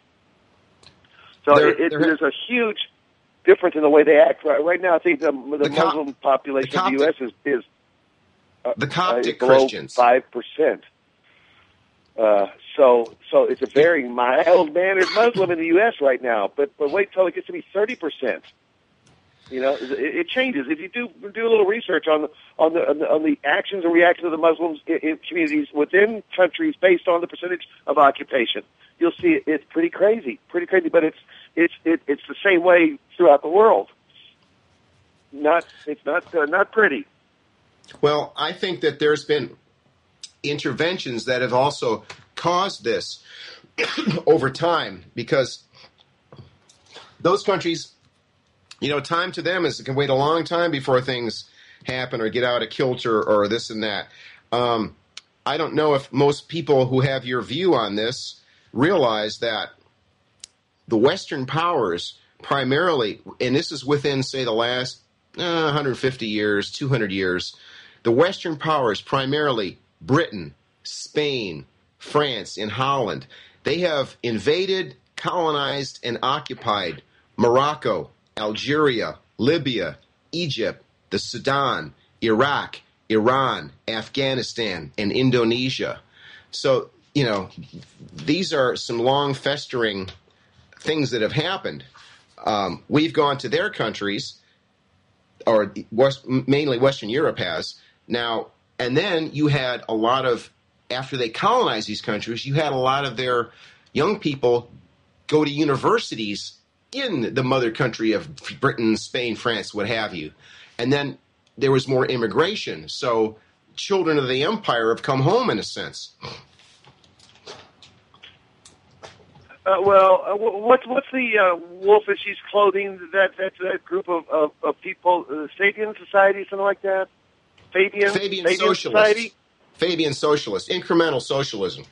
So there, it, it, there, there's a huge difference in the way they act. Right, right now, I think the, the, the Muslim Cop- population the in the U S is is uh, the Coptic uh, below Christians, five percent. Uh, so, so it's a very mild-mannered Muslim in the U S right now. But, but wait till it gets to be thirty percent. You know, it, it changes. If you do do a little research on the on the on the, on the actions and reactions of the Muslims in, in communities within countries based on the percentage of occupation, you'll see it, it's pretty crazy, pretty crazy. But it's it's it, it's the same way throughout the world. Not it's not uh, not pretty. Well, I think that there's been interventions that have also caused this over time, because those countries, you know, time to them is it can wait a long time before things happen or get out of kilter or this and that. Um, I don't know if most people who have your view on this realize that the Western powers primarily, and this is within, say, the last uh, one hundred fifty years, two hundred years, the Western powers, primarily Britain, Spain, France, and Holland, they have invaded, colonized, and occupied Morocco, Algeria, Libya, Egypt, the Sudan, Iraq, Iran, Afghanistan, and Indonesia. So, you know, these are some long festering things that have happened. Um, we've gone to their countries, or West, mainly Western Europe has. Now, And then you had a lot of, after they colonized these countries, you had a lot of their young people go to universities in the mother country of Britain, Spain, France, what have you. And then there was more immigration. So children of the empire have come home in a sense. Uh, well, uh, what's what's the uh, wolf in sheep's clothing? That that that group of of, of people, uh, Fabian Society, something like that. Fabian Fabian, Fabian socialist. Society. Fabian socialist, incremental socialism.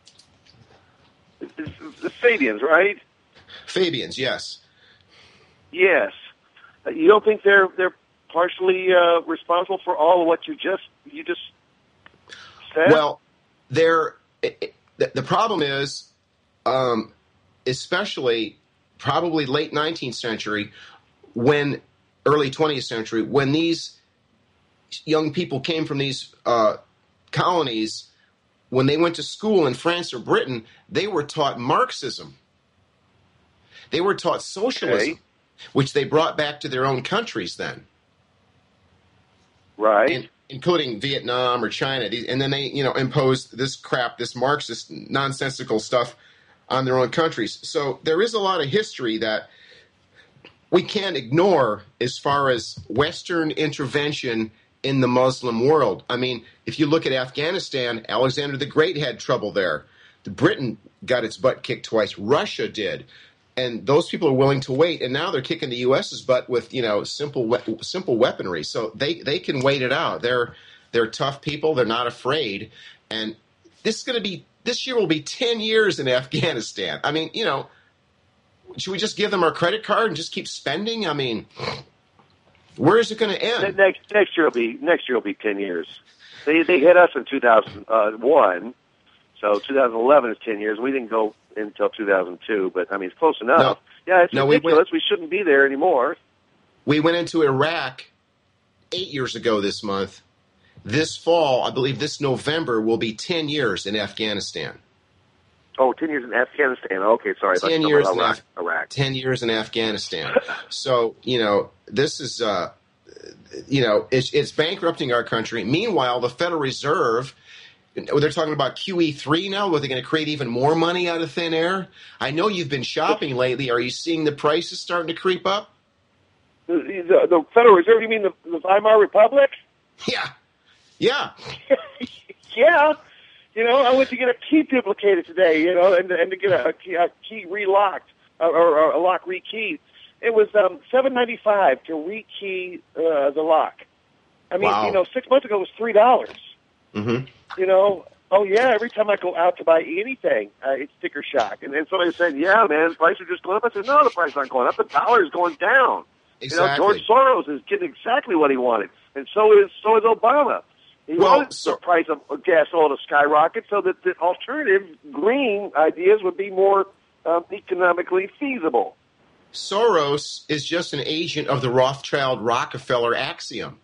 It's, the Fabians, right? Fabians, yes. Yes. Uh, you don't think they're they're partially uh, responsible for all of what you just you just said? Well, they're it, it, the, the problem is. Um, especially probably late nineteenth century, when early twentieth century, when these young people came from these uh, colonies, when they went to school in France or Britain, they were taught Marxism. They were taught socialism, okay. which they brought back to their own countries then. Right. And, including Vietnam or China. And then they, you know, imposed this crap, this Marxist nonsensical stuff on their own countries. So there is a lot of history that we can't ignore as far as Western intervention in the Muslim world. I mean, if you look at Afghanistan, Alexander the Great had trouble there. Britain got its butt kicked twice. Russia did. And those people are willing to wait, and now they're kicking the U S's butt with, you know, simple we- simple weaponry. So they, they can wait it out. They're they're tough people. They're not afraid. And this is going to be This year will be ten years in Afghanistan. I mean, you know, should we just give them our credit card and just keep spending? I mean, where is it going to end? Next next year will be next year will be ten years. They they hit us in two thousand one, so two thousand eleven is ten years. We didn't go until two thousand two, but I mean it's close enough. No, yeah, it's no, ridiculous. We, went, we shouldn't be there anymore. We went into Iraq eight years ago this month. This fall, I believe this November, will be ten years in Afghanistan. Oh, ten years in Afghanistan. Okay, sorry. ten years in Iraq. Af- Iraq. ten years in Afghanistan. So, you know, this is, uh, you know, it's, it's bankrupting our country. Meanwhile, the Federal Reserve, they're talking about Q E three now. Were they going to create even more money out of thin air? I know you've been shopping lately. Are you seeing the prices starting to creep up? The, the, the Federal Reserve, you mean the, the Weimar Republic? Yeah. Yeah. yeah. You know, I went to get a key duplicated today, you know, and, and to get a, a, key, a key relocked, or, or a lock rekeyed. It was um, seven ninety-five to rekey uh, the lock. I mean, wow. you know, six months ago it was three dollars. Mm-hmm. You know, oh, yeah, every time I go out to buy anything, uh, it's sticker shock. And then somebody said, yeah, man, the prices are just going up. I said, no, the prices aren't going up. The dollar is going down. Exactly. You know, George Soros is getting exactly what he wanted, and so is so is Obama. He well, wanted so, the price of gas oil to skyrocket so that the alternative green ideas would be more um, economically feasible. Soros is just an agent of the Rothschild Rockefeller axiom.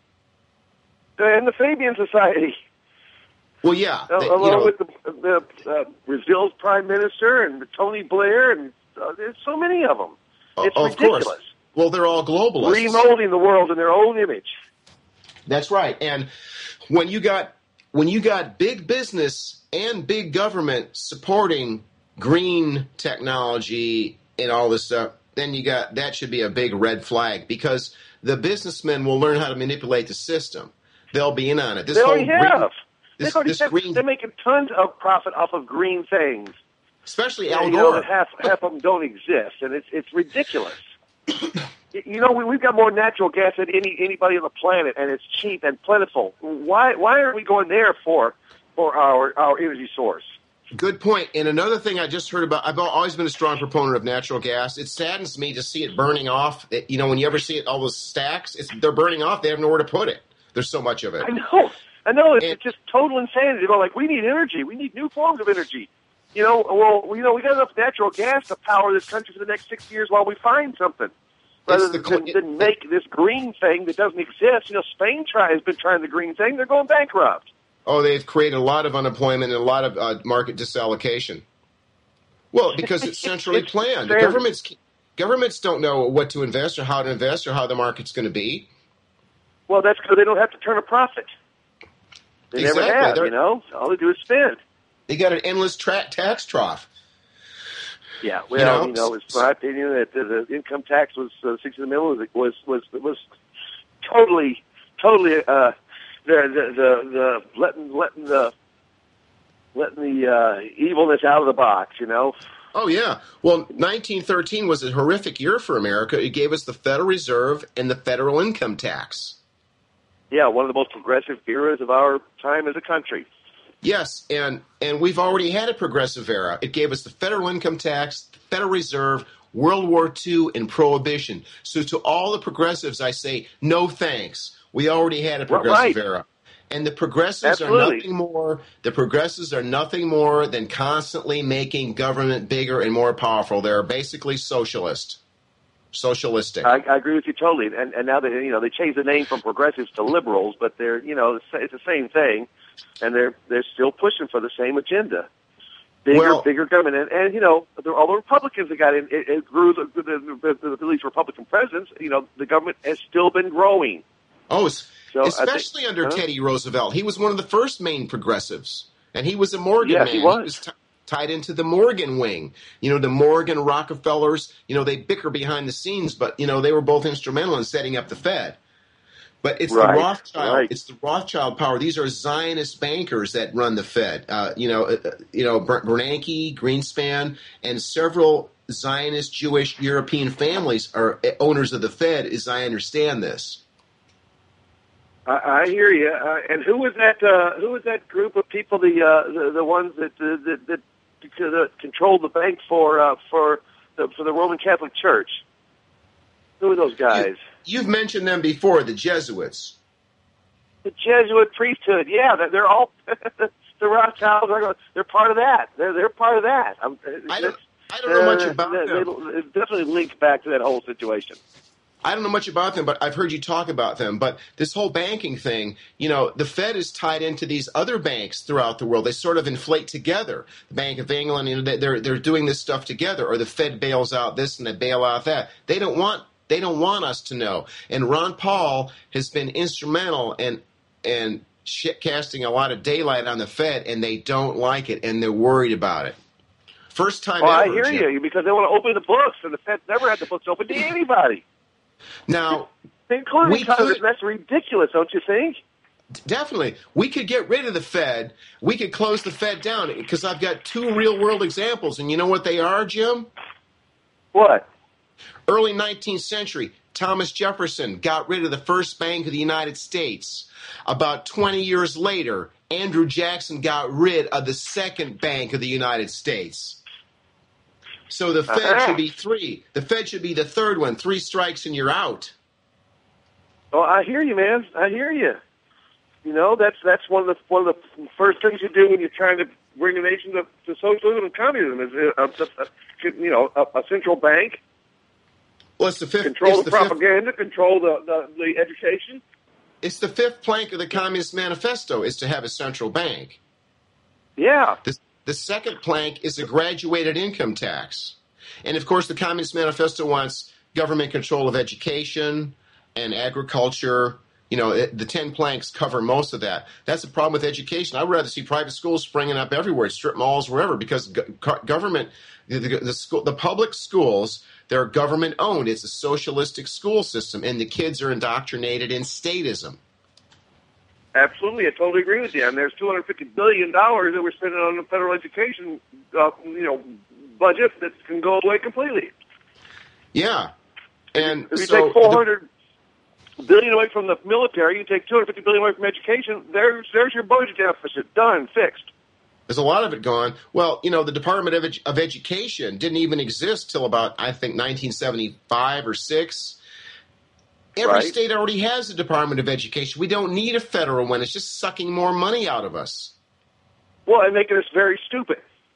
And the Fabian Society. Well, yeah. Uh, they, along you know, with the, the uh, Brazil's prime minister and Tony Blair, and uh, there's so many of them. It's of ridiculous. Course. Well, they're all globalists. Remolding the world in their own image. That's right. And when you got when you got big business and big government supporting green technology and all this stuff, then you got that should be a big red flag, because the businessmen will learn how to manipulate the system. They'll be in on it. This they whole already have. Green, this, they already this have. green, They're making tons of profit off of green things. Especially Al Al Gore. You know Gore. that half half of them don't exist, and it's it's ridiculous. You know, we, we've got more natural gas than any anybody on the planet, and it's cheap and plentiful. Why why are we going there for for our our energy source? Good point. And another thing I just heard about, I've always been a strong proponent of natural gas. It saddens me to see it burning off. It, you know, when you ever see it, all those stacks, it's, they're burning off. They have nowhere to put it. There's so much of it. I know. I know. It's, and, it's just total insanity. They're like, we need energy. We need new forms of energy. You know, well, you know, we got enough natural gas to power this country for the next six years while we find something. Rather the, than, it, than make this green thing that doesn't exist. You know, Spain try, has been trying the green thing. They're going bankrupt. Oh, they've created a lot of unemployment and a lot of uh, market disallocation. Well, because it's centrally it's planned. fair. Governments governments don't know what to invest or how to invest or how the market's going to be. Well, that's because they don't have to turn a profit. They exactly. never have, They're, you know? All they do is spend. They got an endless tra- tax trough. Yeah, well, you know, you know it's my opinion that the, the income tax was uh, sixty million was was was was totally, totally uh, the the the, the letting letting the letting the uh, evilness out of the box, you know. Oh yeah, well, nineteen thirteen was a horrific year for America. It gave us the Federal Reserve and the federal income tax. Yeah, one of the most progressive eras of our time as a country. Yes, and, and we've already had a progressive era. It gave us the federal income tax, the Federal Reserve, World War Two, and Prohibition. So to all the progressives, I say, no thanks. We already had a progressive right. era. And the progressives Absolutely. are nothing more the progressives are nothing more than constantly making government bigger and more powerful. They're basically socialist. Socialistic. I, I agree with you totally. And and now they you know they changed the name from progressives to liberals, but they're you know it's the same thing. And they're they're still pushing for the same agenda, bigger, well, bigger government. And, and you know, all the Republicans that got in, it, it grew. The, the, the, the, these Republican presidents, you know, the government has still been growing. Oh, so especially think, under huh? Teddy Roosevelt. He was one of the first main progressives, and he was a Morgan yeah, man. He was, he was t- tied into the Morgan wing. You know, the Morgan Rockefellers. You know, they bicker behind the scenes, but you know they were both instrumental in setting up the Fed. But it's right, the Rothschild. Right. It's the Rothschild power. These are Zionist bankers that run the Fed. Uh, you know, uh, you know, Bernanke, Greenspan, and several Zionist Jewish European families are owners of the Fed, as I understand this. I, I hear you. Uh, and who was that? Uh, who was that group of people? The uh, the, the ones that uh, that, that, that controlled the bank for uh, for the, for the Roman Catholic Church? Who are those guys? You, you've mentioned them before, the Jesuits. The Jesuit priesthood, yeah, they're all the Rothschilds. Are, they're part of that. They're they're part of that. I'm, I don't. I don't know much about uh, them. It definitely links back to that whole situation. I don't know much about them, but I've heard you talk about them. But this whole banking thing, you know, the Fed is tied into these other banks throughout the world. They sort of inflate together. The Bank of England, you know, they're they're doing this stuff together. Or the Fed bails out this and they bail out that. They don't want. They don't want us to know. And Ron Paul has been instrumental in, in shit casting a lot of daylight on the Fed, and they don't like it, and they're worried about it. First time well, ever. I hear Jim. you, because they want to open the books, and the Fed never had the books open to anybody. Now, including we Congress. could, that's ridiculous, don't you think? Definitely. We could get rid of the Fed. We could close the Fed down, because I've got two real-world examples, and you know what they are, Jim? What? Early nineteenth century, Thomas Jefferson got rid of the first bank of the United States. About twenty years later, Andrew Jackson got rid of the second bank of the United States. So the Fed uh-huh. should be three. The Fed should be the third one. Three strikes and you're out. Oh, I hear you, man. I hear you. You know, that's that's one of the one of the first things you do when you're trying to bring a nation to, to socialism and communism is a, a, a, you know a, a central bank. Well, it's the fifth. Control it's the, the propaganda, fifth, control the, the, the education. It's the fifth plank of the Communist Manifesto is to have a central bank. Yeah. The, the second plank is a graduated income tax. And, of course, the Communist Manifesto wants government control of education and agriculture. You know, it, the ten planks cover most of that. That's the problem with education. I'd rather see private schools springing up everywhere, strip malls, wherever, because go- government, the, the, the, school, the public schools, they're government owned. It's a socialistic school system, and the kids are indoctrinated in statism. Absolutely, I totally agree with you. And there's two hundred fifty billion dollars that we're spending on the federal education, uh, you know, budget that can go away completely. Yeah, and if you so take four hundred billion away from the military, you take two hundred fifty billion away from education. There's there's your budget deficit done, fixed. There's a lot of it gone. Well, you know, the Department of, Edu- of Education didn't even exist till about, I think, nineteen seventy-five or six. Every right. state already has a Department of Education. We don't need a federal one. It's just sucking more money out of us. Well, and making us very stupid.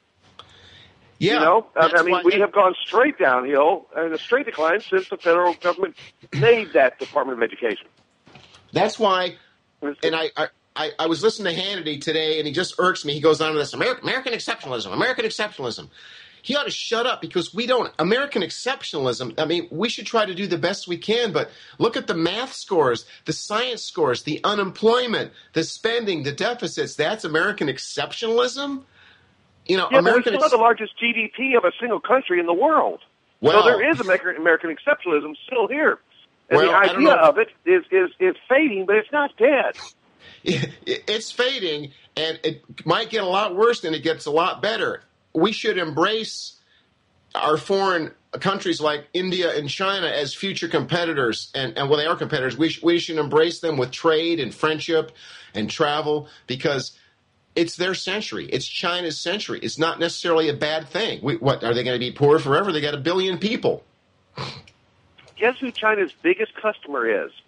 Yeah, you know, I mean, we they- have gone straight downhill and a straight decline since the federal government made that Department of Education. That's why, and I, I, I, I was listening to Hannity today, and he just irks me. He goes on to this, American, American exceptionalism, American exceptionalism. he ought to shut up because we don't. American exceptionalism, I mean, we should try to do the best we can, but look at the math scores, the science scores, the unemployment, the spending, the deficits. That's American exceptionalism? You know, yeah, American but we still have the largest G D P of a single country in the world. Well, so there is American, American exceptionalism still here. And well, the idea of it is, is, is fading, but it's not dead. It's fading, and it might get a lot worse than it gets a lot better. We should embrace our foreign countries like India and China as future competitors, and, and well, they are competitors. We, sh- we should embrace them with trade and friendship and travel because it's their century. It's China's century. It's not necessarily a bad thing. We, what, are they going to be poor forever? They got a billion people. Guess who China's biggest customer is?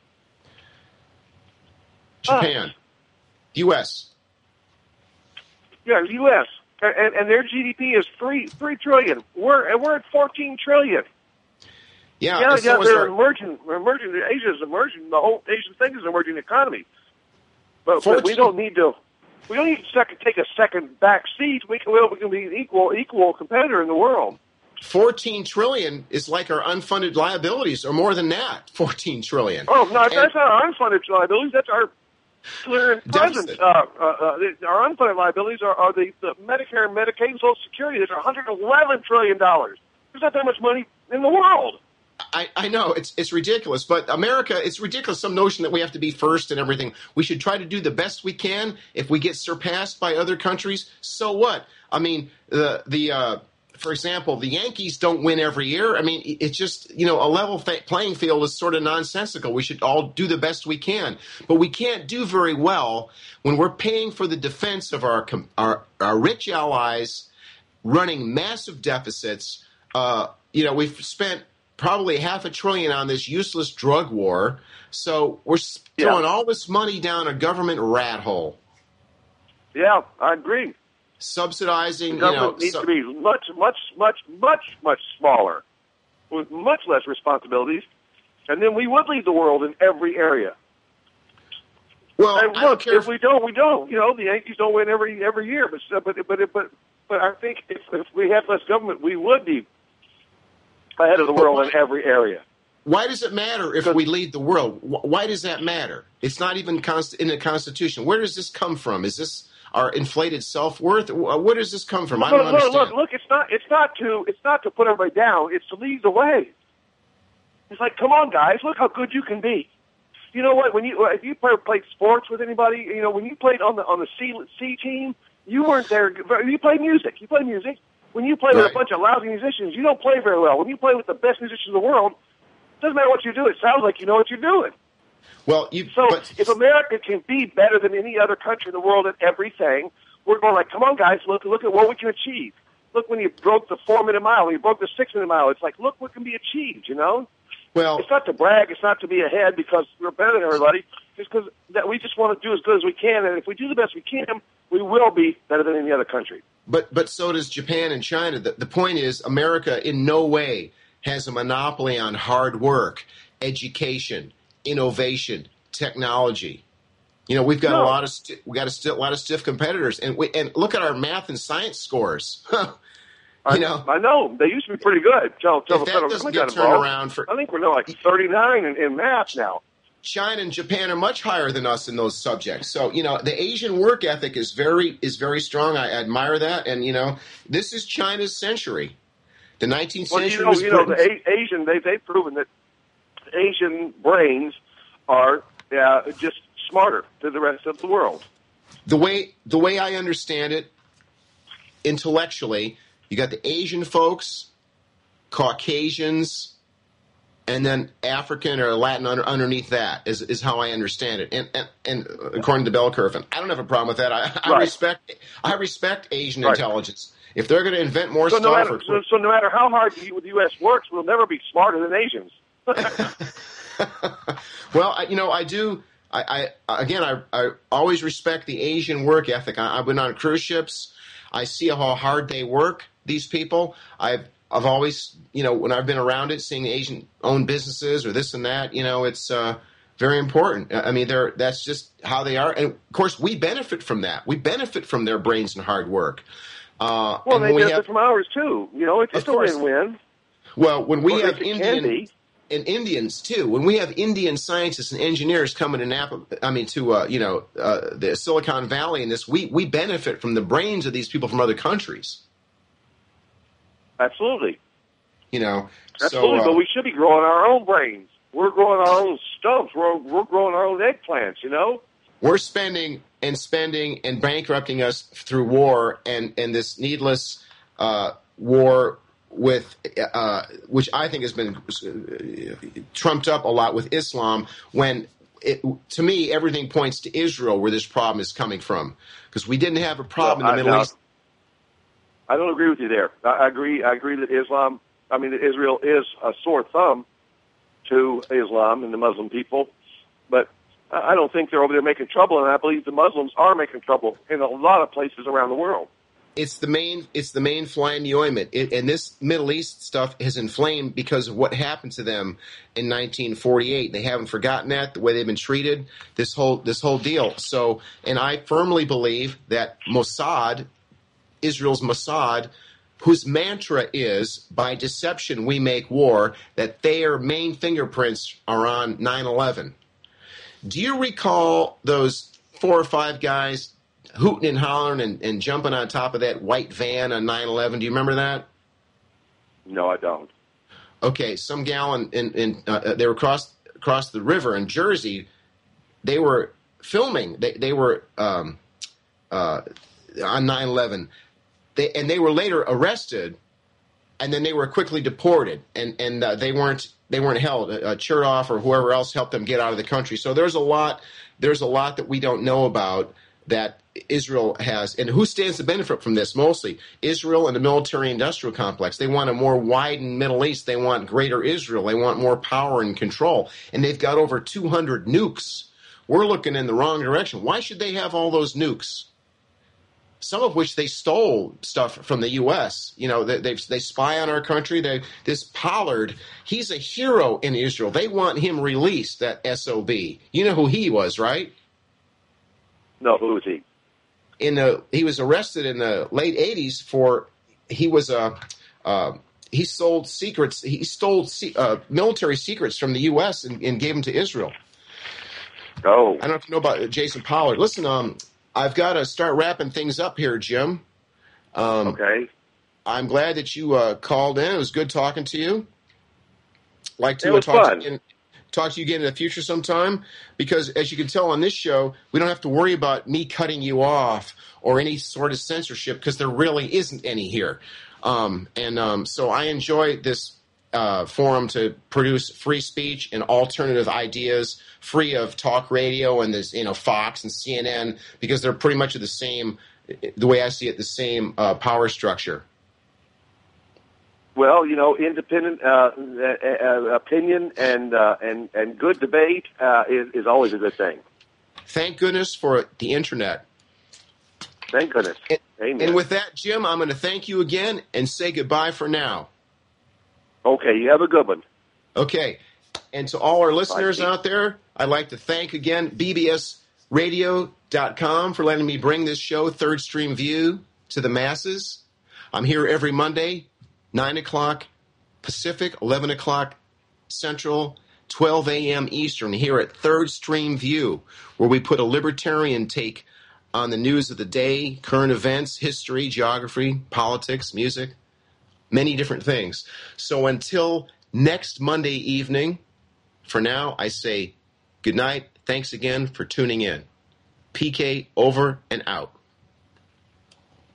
Japan. Us. U S. Yeah, U S. And, and their G D P is three three trillion. We're and we're at fourteen trillion. Yeah, yeah, yeah. They're our... emerging. Emerging. Asia is emerging. The whole Asian thing is an emerging economy. But, but we don't need to. We don't need to second, take a second back seat. We can, we can be an equal equal competitor in the world. Fourteen trillion is like our unfunded liabilities, or more than that. Fourteen trillion. Oh no, and, that's not our unfunded liabilities. That's our clear and present. Uh, uh, uh, our unfunded liabilities are, are the, the Medicare and Medicaid and Social Security. There's one hundred eleven trillion dollars. There's not that much money in the world. I, I know it's it's ridiculous, but America, it's ridiculous. Some notion that we have to be first and everything. We should try to do the best we can. If we get surpassed by other countries, so what? I mean, the the uh, for example, the Yankees don't win every year. I mean, it's just, you know, a level fa- playing field is sort of nonsensical. We should all do the best we can, but we can't do very well when we're paying for the defense of our our, our rich allies, running massive deficits. Uh, you know, we've spent probably half a trillion on this useless drug war. So we're throwing yeah. all this money down a government rat hole. Yeah, I agree. Subsidizing, the government you know, needs so, to be much, much, much, much, much smaller, with much less responsibilities, and then we would lead the world in every area. Well, and I look, don't care if if we don't, we don't. You know, the Yankees don't win every every year, but but but but but I think if if we had less government, we would be ahead of the world in every area. Why does it matter if we lead the world? Why does that matter? It's not even const- in the Constitution. Where does this come from? Is this our inflated self-worth? Where does this come from? I don't look, understand. Look, look, it's not. It's not to. It's not to put everybody down. It's to lead the way. It's like, come on, guys, look how good you can be. You know what? When you if you play, played sports with anybody, you know when you played on the on the C C team, you weren't there. You played music. You played music. When you play right. with a bunch of lousy musicians, you don't play very well. When you play with the best musicians in the world, it doesn't matter what you do. It sounds like you know what you're doing. Well, you, so but, if America can be better than any other country in the world at everything, we're going like, come on, guys, look look at what we can achieve. Look, when you broke the four-minute mile, when you broke the six-minute mile, it's like, look what can be achieved, you know? Well, it's not to brag. It's not to be ahead because we're better than everybody. It's because that we just want to do as good as we can, and if we do the best we can, we will be better than any other country. But but so does Japan and China. The, the point is, America in no way has a monopoly on hard work, education, innovation, technology. You know, we've got no. a lot of st- we got a, st- a lot of stiff competitors, and we, and look at our math and science scores. you I, know, I know they used to be pretty good. Tell, tell if the that federal doesn't government get turned around for, I think we're now like thirty-nine in, in math now. China and Japan are much higher than us in those subjects. So, you know, the Asian work ethic is very is very strong. I admire that. And, you know, this is China's century. The nineteenth well, century you know, was you know, Britain's. the A- Asian, they, they've proven that Asian brains are uh, just smarter than the rest of the world. The way the way I understand it, intellectually, you got the Asian folks, Caucasians, and then African or Latin under, underneath that is, is how I understand it, and, and and according to bell curve, and I don't have a problem with that. I, I right. respect I respect Asian right. intelligence. If they're going to invent more so stuff, no matter, or, so, so no matter how hard the U S works, we'll never be smarter than Asians. well, I, you know, I do. I, I again, I, I always respect the Asian work ethic. I, I've been on cruise ships. I see how hard they work. These people, I've I've always, you know, when I've been around it, seeing Asian-owned businesses or this and that, you know, it's uh, very important. I mean, they're that's just how they are, and of course, we benefit from that. We benefit from their brains and hard work. Uh, well, and they when we benefit have, from ours too. You know, it's, of it's a course. win-win. Well, when we Or have at least it Indian can be. and Indians too, when we have Indian scientists and engineers coming to Napa, I mean to uh, you know uh, the Silicon Valley and this, we we benefit from the brains of these people from other countries. Absolutely. You know, Absolutely, so, uh, but we should be growing our own brains. We're growing our own stumps. We're, we're growing our own eggplants, you know? we're spending and spending and bankrupting us through war and, and this needless uh, war with, uh, which I think has been uh, trumped up a lot with Islam, when it, to me, everything points to Israel where this problem is coming from. Because we didn't have a problem Well, in the I, Middle now, East. I don't agree with you there. I, I agree I agree that Islam, I mean, that Israel is a sore thumb to Islam and the Muslim people, but I don't think they're over there making trouble, and I believe the Muslims are making trouble in a lot of places around the world. It's the main. It's the main fly in the ointment, it, and this Middle East stuff has inflamed because of what happened to them in nineteen forty-eight. They haven't forgotten that, the way they've been treated, this whole this whole deal. So, and I firmly believe that Mossad, Israel's Mossad, whose mantra is, by deception we make war, that their main fingerprints are on nine eleven. Do you recall those four or five guys hooting and hollering and, and jumping on top of that white van on nine eleven? Do you remember that? No, I don't. Okay, some gal in, in, in uh, they were across across the river in Jersey. They were filming. They they were um, uh, on nine eleven. They, and they were later arrested, and then they were quickly deported, and and uh, they weren't they weren't held. Uh, Chertoff or whoever else helped them get out of the country. So there's a lot there's a lot that we don't know about that Israel has, and who stands to benefit from this? Mostly Israel and the military-industrial complex. They want a more widened Middle East. They want greater Israel. They want more power and control, and they've got over two hundred nukes. We're looking in the wrong direction. Why should they have all those nukes? Some of which they stole stuff from the U S You know, they they, they spy on our country. They, this Pollard, he's a hero in Israel. They want him released, that S O B. You know who he was, right? No, who was he? In the he was arrested in the late eighties for he was a uh, he sold secrets. He stole uh, military secrets from the U S and, and gave them to Israel. Oh, I don't know if you know about Jason Pollard. Listen, um. I've got to start wrapping things up here, Jim. Um, okay. I'm glad that you uh, called in. It was good talking to you. Like to It was uh, talk, fun. To you again, talk to you again in the future sometime, because as you can tell on this show, we don't have to worry about me cutting you off or any sort of censorship, because there really isn't any here. Um, and um, so I enjoy this uh, forum to produce free speech and alternative ideas, free of talk radio and this, you know, Fox and C N N, because they're pretty much the same, the way I see it, the same uh, power structure. Well, you know, independent uh, uh, opinion and uh, and and good debate uh, is, is always a good thing. Thank goodness for the internet. Thank goodness. And, Amen. and with that, Jim, I'm going to thank you again and say goodbye for now. Okay, you have a good one. Okay. And to all our listeners Bye, out there, I'd like to thank again B B S radio dot com for letting me bring this show, Third Stream View, to the masses. I'm here every Monday, nine o'clock Pacific, eleven o'clock Central, twelve a.m. Eastern, here at Third Stream View, where we put a libertarian take on the news of the day, current events, history, geography, politics, music, many different things. So until next Monday evening, for now, I say good night. Thanks again for tuning in. P K over and out.